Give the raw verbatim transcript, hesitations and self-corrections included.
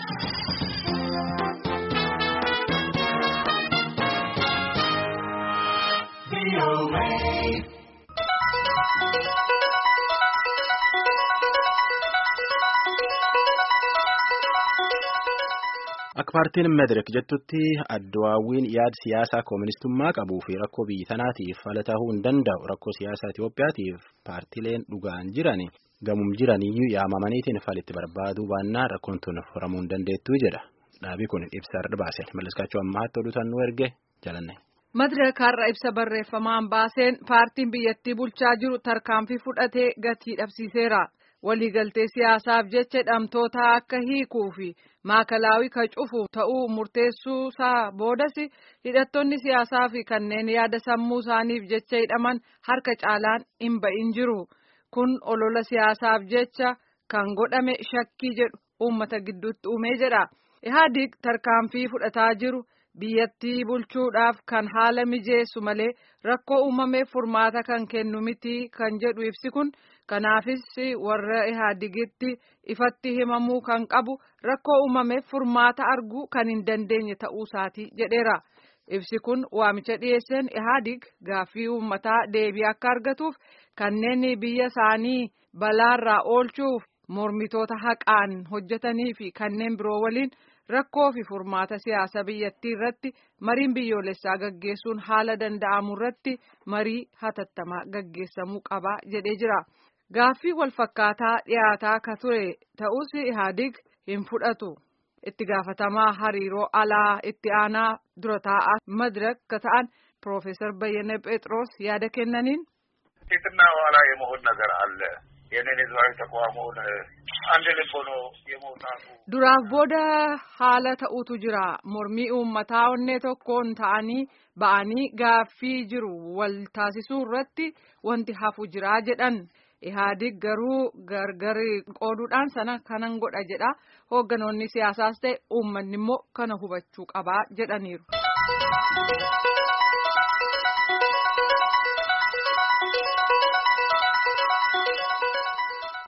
Akka paartiin Madireek jettutti Addawaawwiin yaada siyaasaa kooministummaa qabuu fi rakkoo biyya tanaatiif fala ta'uu hin danda'u. Rakkoo siyaasaa Itoophiyaatiif paartileen dhugaan jiran gamum jiraniyyuu yaamamaniitiin falitti barbaaduu baannaan rakkoon tun furamuu hin dandeettuu jedha. Dhaabii kun ibsa irra baase. Malliskaachuu ammaatti oduutan nu erge jalanne. Madireek har'a ibsa barreeffamaan baaseen paartiin biyyattii bulchaa jiru tarkaanfii fudhatee gatii dhabsiiseera. Waliigaltee siyaasaaf jecha hidhamtoota akka hiikuu fi maakalaawii ka cufu ta'uu murteessuu isaa boodas hidhattoonni siyaasaa fi kanneen yaada sammuu isaaniif jecha hidhaman harka caalaan hin ba'in jiru. Kun olola siyaasaaf jecha kan godhame shakkii jedhu uummata gidduutti uumee jedha. Ihaadig tarkaanfii fudhataa jiru biyyattii bulchuudhaaf kan haala mijeessu malee rakkoo uumameef furmaata kan kennu miti kan jedhu ibsi kun. Kanaafis warra Ihaadigitti ifatti himamuu kan qabu rakkoo uumameef furmaata arguu kan hin dandeenye ta'uu isaati jedheera. Ibsi kun waamicha dhiyeesseen Ihaadig gaaffii uummataa deebii akka argatuuf kanneen biyya isaanii balaarraa oolchuuf mormitoota haqaan hojjetanii fi kanneen biroo waliin rakkoo fi furmaata siyaasa biyyattii irratti mariin biyyoolessaa gaggeessuun haala danda'amu irratti marii hatattamaa gaggeessamuu qaba jedhee jira. Gaaffii walfakkaataa dhiyaataa ka ture ta'us Ihaadig hin fudhatu. Itti gaafatamaa hariiroo alaa itti aanaa dura taa'aa Madireek ka ta'an Piroofeesar Bayyane Phexros yaada kennaniin. ፊትና ኋላ የመሆን ነገር አለ የኔን ህዝባዊ ተቋሙን አንድ ልብ ሆኖ የመውጣቱ duraaf booda haala ta'utu jira. Mormii uummataa onnee tokkoon ta'anii ba'anii gaaffii jiru wal taasisuu irratti wanti hafu jira jedhan. Ihaadig garuu gargar qooduudhaan sana kanan godha jedha. Hoogganoonni siyaasaas ta'e uummanni immoo kana hubachuu qabaa jedhaniiru.